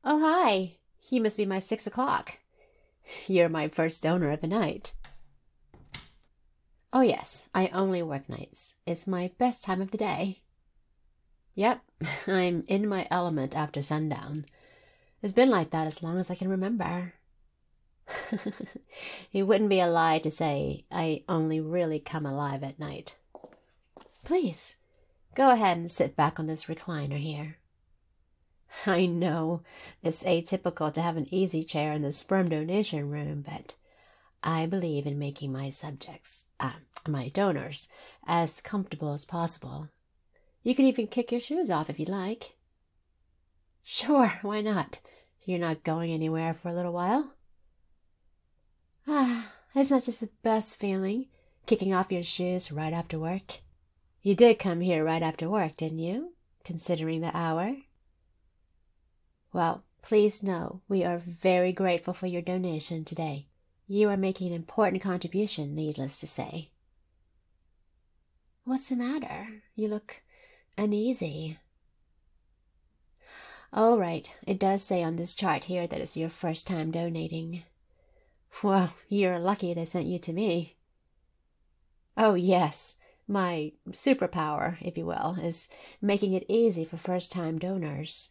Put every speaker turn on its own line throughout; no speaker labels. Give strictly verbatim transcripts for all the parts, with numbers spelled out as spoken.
Oh, hi. You must be my six o'clock. You're my first donor of the night. Oh, yes, I only work nights. It's my best time of the day. Yep, I'm in my element after sundown. It's been like that as long as I can remember. It wouldn't be a lie to say I only really come alive at night. Please, go ahead and sit back on this recliner here. I know it's atypical to have an easy chair in the sperm donation room, but I believe in making my subjects, uh, my donors, as comfortable as possible. You can even kick your shoes off if you like. Sure, why not? You're not going anywhere for a little while. Ah, isn't that just the best feeling, kicking off your shoes right after work? You did come here right after work, didn't you, considering the hour? Well, please know we are very grateful for your donation today. You are making an important contribution, needless to say. What's the matter? You look uneasy. Oh, right. It does say on this chart here that it's your first time donating. Well, you're lucky they sent you to me. Oh, yes. My superpower, if you will, is making it easy for first-time donors.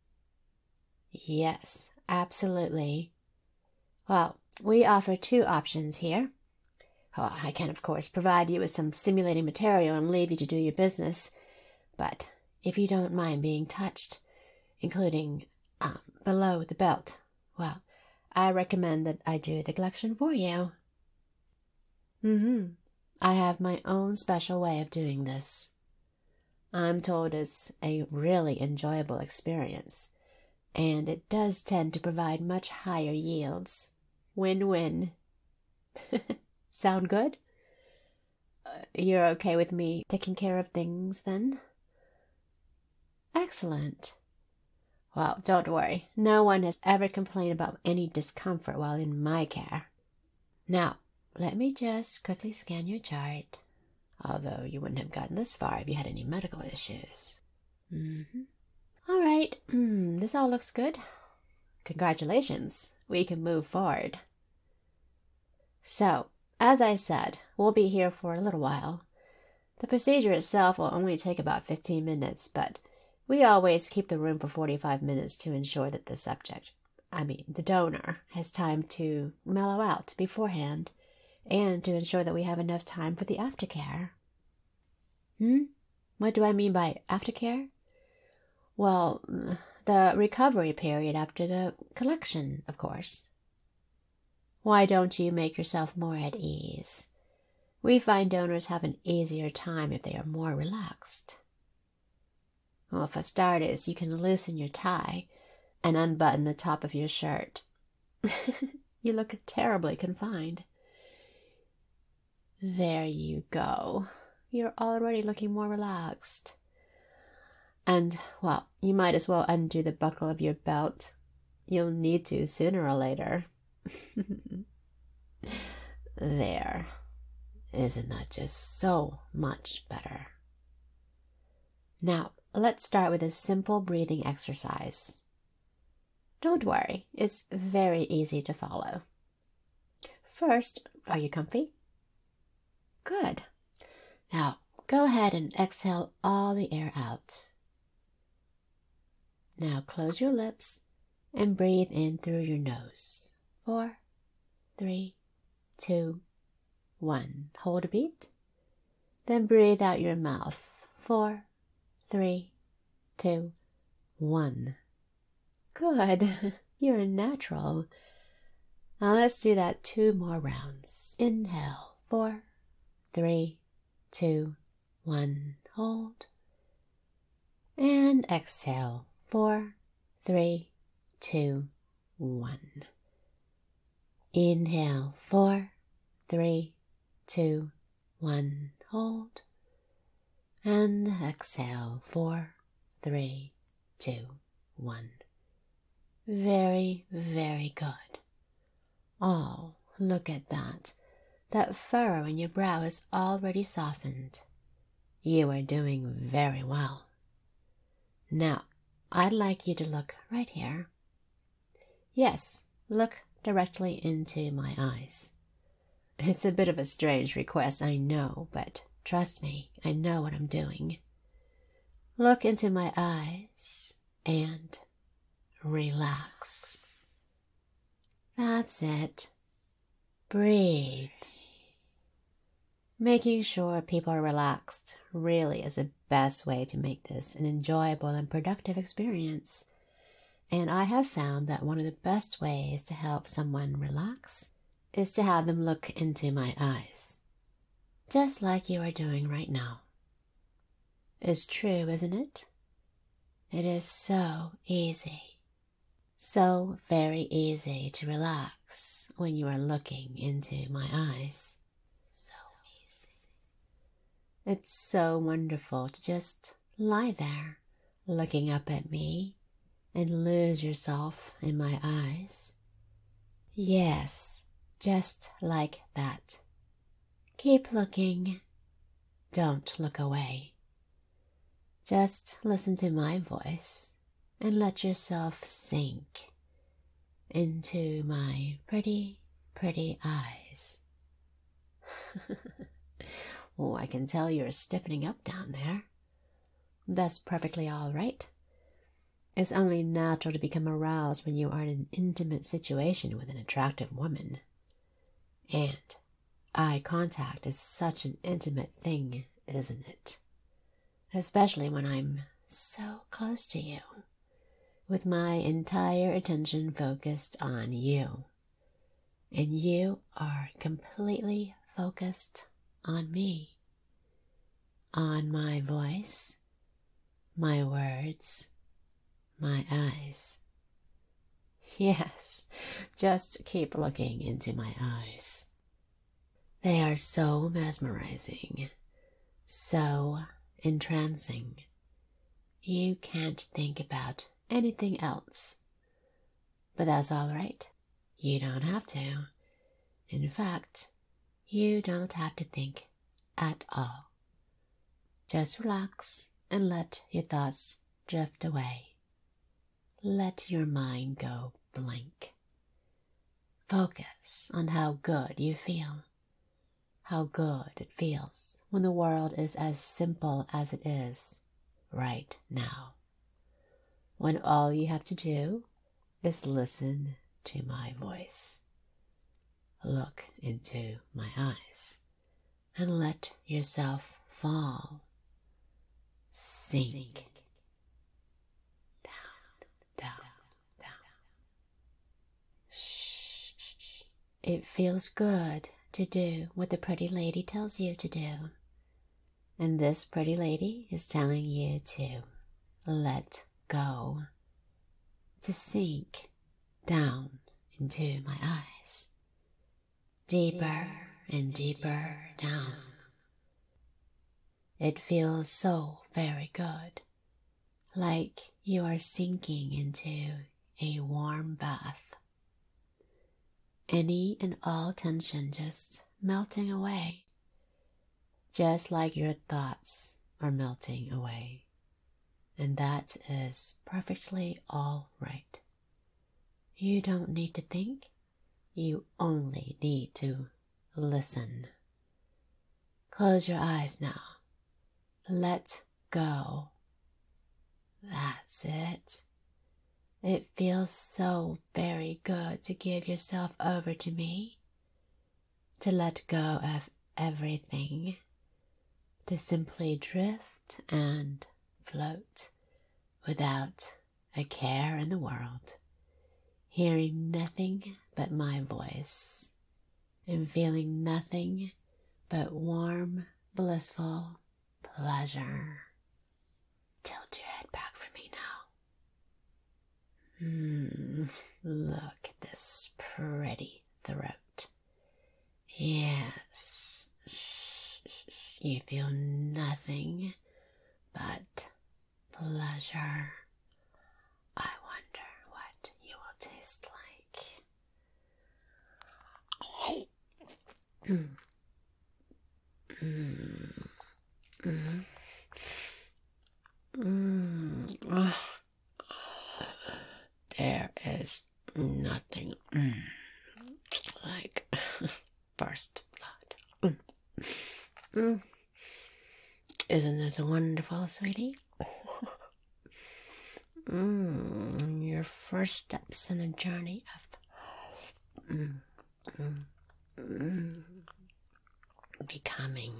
Yes, absolutely. Well, we offer two options here. Oh, I can, of course, provide you with some simulating material and leave you to do your business. But if you don't mind being touched, including um, below the belt, well, I recommend that I do the collection for you. Mm-hmm. I have my own special way of doing this. I'm told it's a really enjoyable experience, and it does tend to provide much higher yields. Win-win. Sound good? Uh, you're okay with me taking care of things, then? Excellent. Well, don't worry. No one has ever complained about any discomfort while in my care. Now, let me just quickly scan your chart. Although you wouldn't have gotten this far if you had any medical issues. Mm-hmm. All right. Mm, this all looks good. Congratulations. We can move forward. So, as I said, we'll be here for a little while. The procedure itself will only take about fifteen minutes, but we always keep the room for forty-five minutes to ensure that the subject, I mean the donor, has time to mellow out beforehand, and to ensure that we have enough time for the aftercare. Hmm? What do I mean by aftercare? Well, the recovery period after the collection, of course. Why don't you make yourself more at ease? We find donors have an easier time if they are more relaxed. Well, for starters, you can loosen your tie and unbutton the top of your shirt. You look terribly confined. There you go. You're already looking more relaxed. And, well, you might as well undo the buckle of your belt. You'll need to sooner or later. There. Isn't that just so much better? Now, let's start with a simple breathing exercise. Don't worry, it's very easy to follow. First, are you comfy? Good. Now, go ahead and exhale all the air out. Now close your lips and breathe in through your nose. Four, three, two, one. Hold a beat. Then breathe out your mouth. Four, three, two, one. Good. You're a natural. Now let's do that two more rounds. Inhale. Four, three, two, one. Hold. And exhale. Four, three, two, one. Inhale. Four, three, two, one. Hold. And exhale. Four, three, two, one. Very, very good. Oh, look at that. That furrow in your brow is already softened. You are doing very well. Now, I'd like you to look right here. Yes, look directly into my eyes. It's a bit of a strange request, I know, but trust me, I know what I'm doing. Look into my eyes and relax. That's it. Breathe. Making sure people are relaxed really is the best way to make this an enjoyable and productive experience. And I have found that one of the best ways to help someone relax is to have them look into my eyes, just like you are doing right now. It's true, isn't it? It is so easy, so very easy to relax when you are looking into my eyes. So easy. It's so wonderful to just lie there, looking up at me, and lose yourself in my eyes. Yes, just like that. Keep looking. Don't look away. Just listen to my voice and let yourself sink into my pretty, pretty eyes. Oh, I can tell you're stiffening up down there. That's perfectly all right. It's only natural to become aroused when you are in an intimate situation with an attractive woman. And eye contact is such an intimate thing, isn't it? Especially when I'm so close to you, with my entire attention focused on you. And you are completely focused on me, on my voice, my words, my eyes. Yes, just keep looking into my eyes. They are so mesmerizing, so entrancing. You can't think about anything else. But that's all right. You don't have to. In fact, you don't have to think at all. Just relax and let your thoughts drift away. Let your mind go blank. Focus on how good you feel. How good it feels when the world is as simple as it is right now. When all you have to do is listen to my voice. Look into my eyes and let yourself fall. Sink. Down, down, down. Shh. It feels good to do what the pretty lady tells you to do. And this pretty lady is telling you to let go, to sink down into my eyes, deeper and deeper down. It feels so very good, like you are sinking into a warm bath. Any and all tension just melting away, just like your thoughts are melting away. And that is perfectly all right. You don't need to think, you only need to listen. Close your eyes now. Let go. That's it. It feels so very good to give yourself over to me, to let go of everything, to simply drift and float without a care in the world, hearing nothing but my voice and feeling nothing but warm, blissful pleasure. Tilt your head back for me now. Hmm, look at this pretty throat. Yes, you feel nothing but pleasure. I wonder what you will taste like. Mm. Mm. Mm. Mm. Oh. There is Nothing mm, like first blood. Mm. Mm. Isn't this wonderful, sweetie? Mm, your first steps in the journey of mm, mm, mm, becoming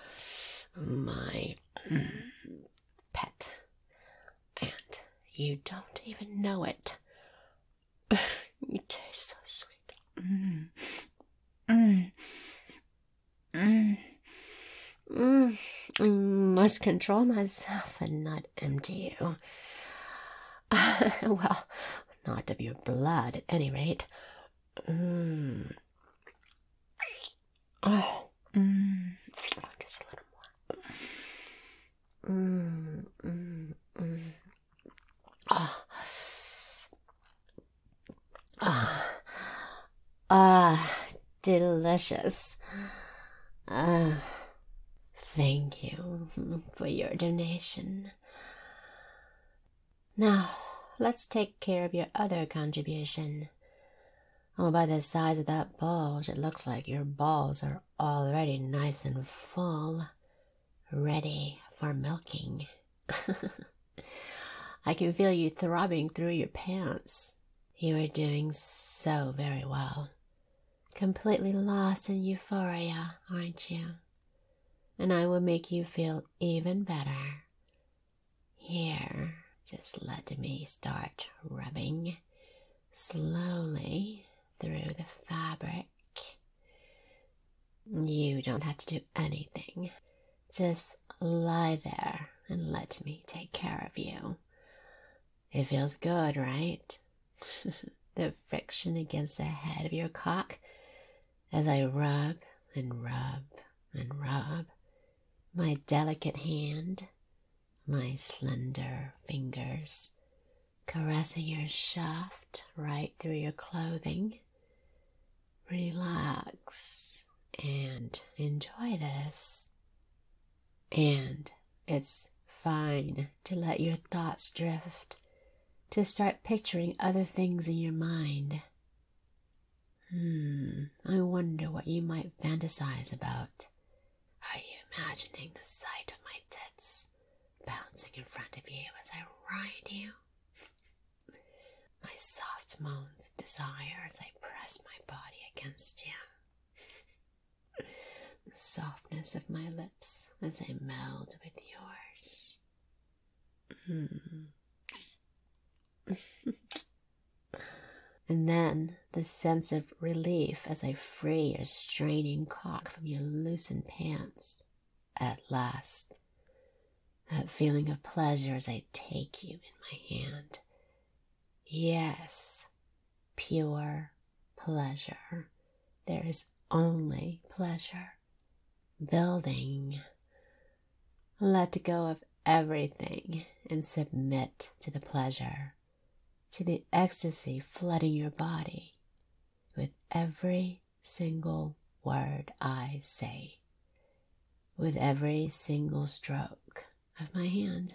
my mm, pet. And you don't even know it. You taste so sweet. Mm. Mm. Mm. Mm. I must control myself and not empty you. Well, not of your blood, at any rate. Mm. Oh. Mm. Oh, just a little more. Mm. Mm. Mm. Ah. Ah. Ah. Delicious. Ah. Thank you for your donation. Now, let's take care of your other contribution. Oh, by the size of that bulge, it looks like your balls are already nice and full, ready for milking. I can feel you throbbing through your pants. You are doing so very well. Completely lost in euphoria, aren't you? And I will make you feel even better. Here, just let me start rubbing slowly through the fabric. You don't have to do anything. Just lie there and let me take care of you. It feels good, right? The friction against the head of your cock as I rub and rub and rub. My delicate hand, my slender fingers, caressing your shaft right through your clothing. Relax and enjoy this. And it's fine to let your thoughts drift, to start picturing other things in your mind. Hmm, I wonder what you might fantasize about. Are you imagining the sight of my tits bouncing in front of you as I ride you? My soft moans of desire as I press my body against you. The softness of my lips as I meld with yours. Hmm. And then the sense of relief as I free your straining cock from your loosened pants. At last, that feeling of pleasure as I take you in my hand. Yes, pure pleasure. There is only pleasure. Building. Let go of everything and submit to the pleasure, to the ecstasy flooding your body with every single word I say, with every single stroke of my hand.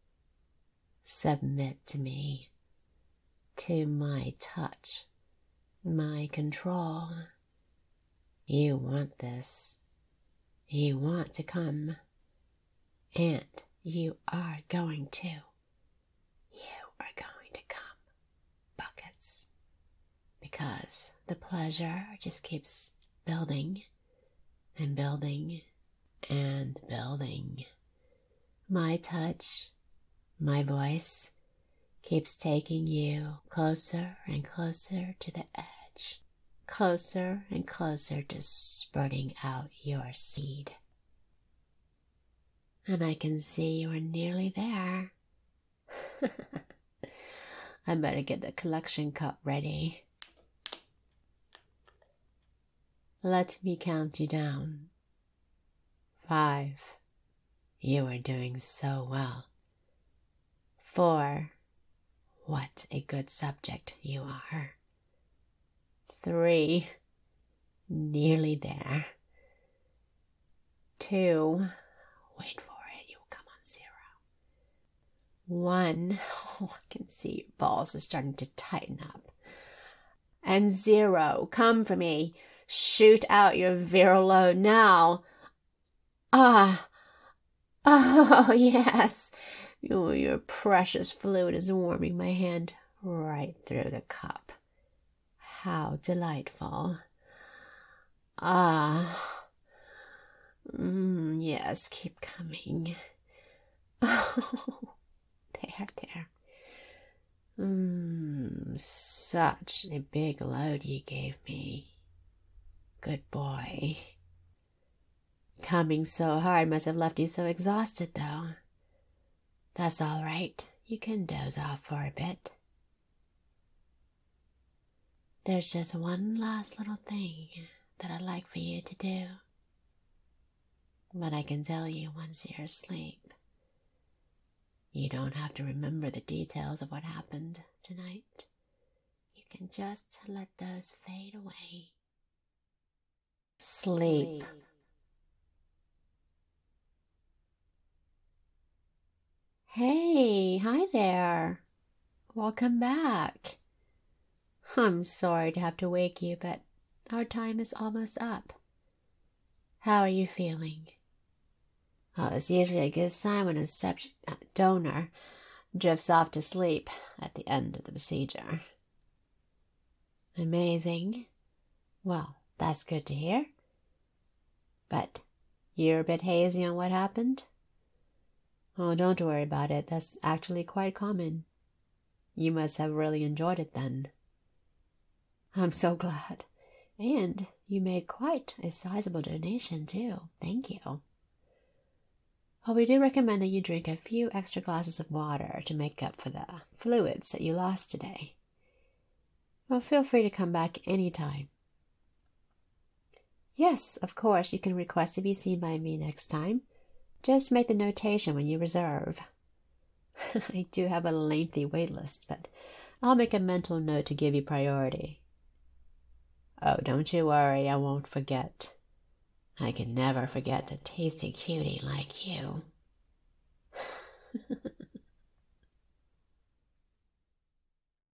Submit to me, to my touch, my control. You want this. You want to come. And you are going to. You are going to come. Buckets. Because the pleasure just keeps building and building and building. My touch, my voice keeps taking you closer and closer to the edge, closer and closer to spurting out your seed. And I can see you are nearly there. I better get the collection cup ready. Let me count you down. Five. You are doing so well. Four. What a good subject you are. Three. Nearly there. Two. Wait for it, you'll come on zero. One. Oh, I can see your balls are starting to tighten up. And zero, come for me. Shoot out your virile load now. Ah, oh, yes. Oh, your precious fluid is warming my hand right through the cup. How delightful. Ah, mm, yes, keep coming. Oh, there, there. Mmm, such a big load you gave me. Good boy. Coming so hard must have left you so exhausted, though. That's all right. You can doze off for a bit. There's just one last little thing that I'd like for you to do. But I can tell you once you're asleep. You don't have to remember the details of what happened tonight. You can just let those fade away. Sleep. Sleep. Hey, hi there. Welcome back. I'm sorry to have to wake you, but our time is almost up. How are you feeling? Oh, it's usually a good sign when a subject, uh, donor drifts off to sleep at the end of the procedure. Amazing. Well, that's good to hear. But you're a bit hazy on what happened? Oh, don't worry about it. That's actually quite common. You must have really enjoyed it then. I'm so glad. And you made quite a sizable donation, too. Thank you. Well, we do recommend that you drink a few extra glasses of water to make up for the fluids that you lost today. Well, feel free to come back anytime. Yes, of course, you can request to be seen by me next time. Just make the notation when you reserve. I do have a lengthy wait list, but I'll make a mental note to give you priority. Oh, don't you worry, I won't forget. I can never forget a tasty cutie like you.